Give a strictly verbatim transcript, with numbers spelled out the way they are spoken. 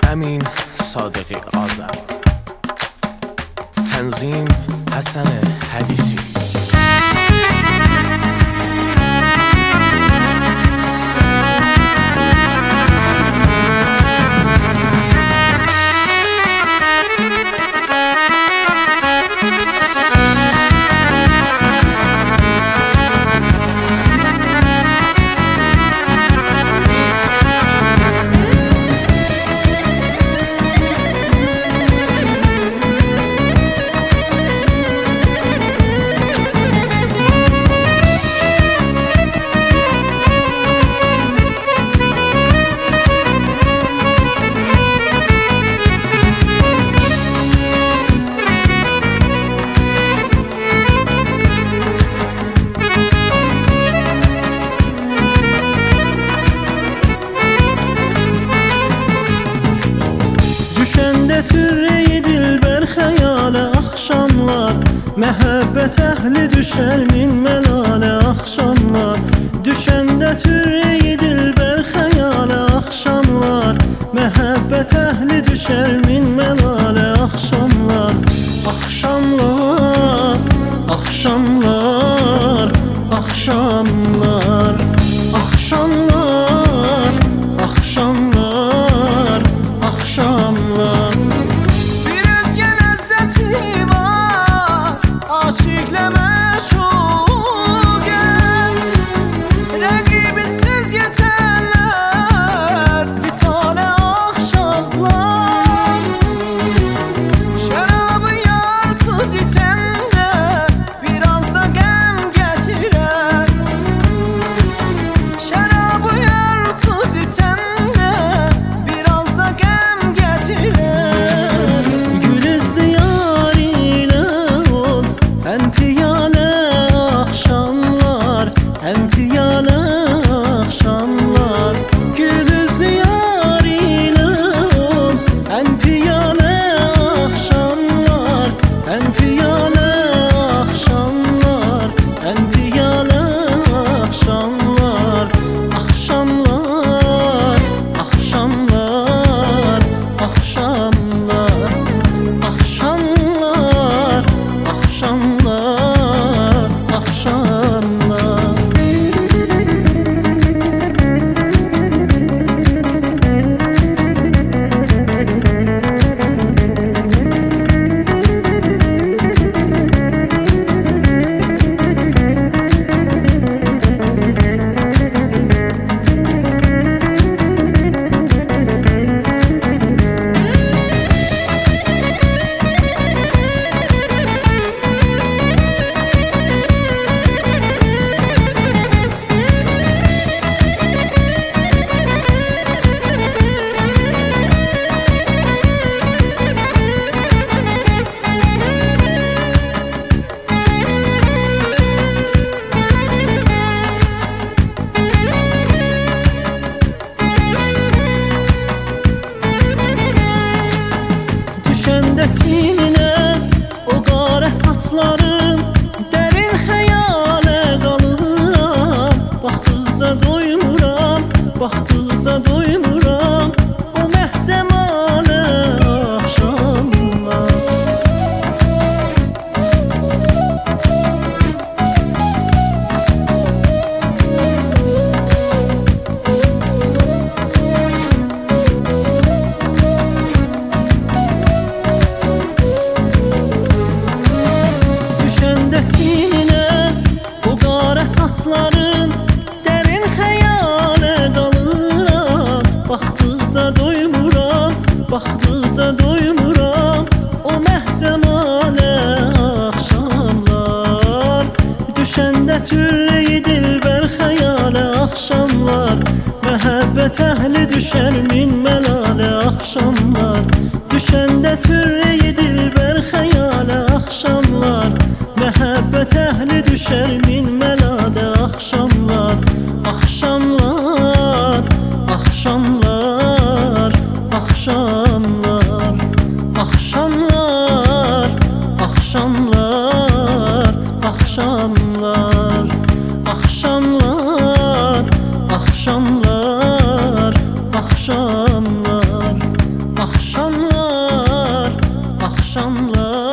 امین صادقی آذری، تنظیم حسن حدیثی. Düşəndə türreyi dilbər xəyalə axşamlar, məhəbbət əhli düşər min məlalə axşamlar. Düşəndə türreyi dilbər xəyalə axşamlar, məhəbbət əhli düşər min məlalə axşamlar. Axşamlar, axşamlar, axşamlar, axşamlar, axşamlar, axşamlar. Bir özgə ləzzəti var, aşiqlə məşuqəm. Rəqibisiz yetərlər, visalə axşamlar. Şərabı yarsız içəndə, biraz da qəm gətirər. Şərabı yarsız içəndə, biraz da qəm gətirər. Gül üzlü yar ilə ol, həm piyalə axşamlar, həm piyalə axşamlar. Gül üzlü yar ilə ol, həm piyalə axşamlar, həm piyalə axşamlar, həm piyalə axşamlar. Axşamlar, axşamlar, axşamlar, axşamlar, axşamlar, axşamlar. Düşəndə çininə o qarə saçların, dərin xəyalə qalıram. Baxdıqca doymuram, baxdıqca doymuram o məhcəmalə axşamlar. Düşəndə çininə o qarə saçların, dərin xəyalə qalıram. Baxdıqca doymuram, baxdıqca doymuram o məhcəmalə axşamlar. Düşəndə türreyi dilbər xəyalə axşamlar, məhəbbət əhli düşər min məlalə axşamlar. Düşəndə türreyi dilbər xəyalə axşamlar, məhəbbət əhli düşər min məlalə axşamlar. Axşamlar, axşamlar, axşamlar, axşamlar, axşamlar, axşamlar, axşamlar, axşamlar, axşamlar, axşamlar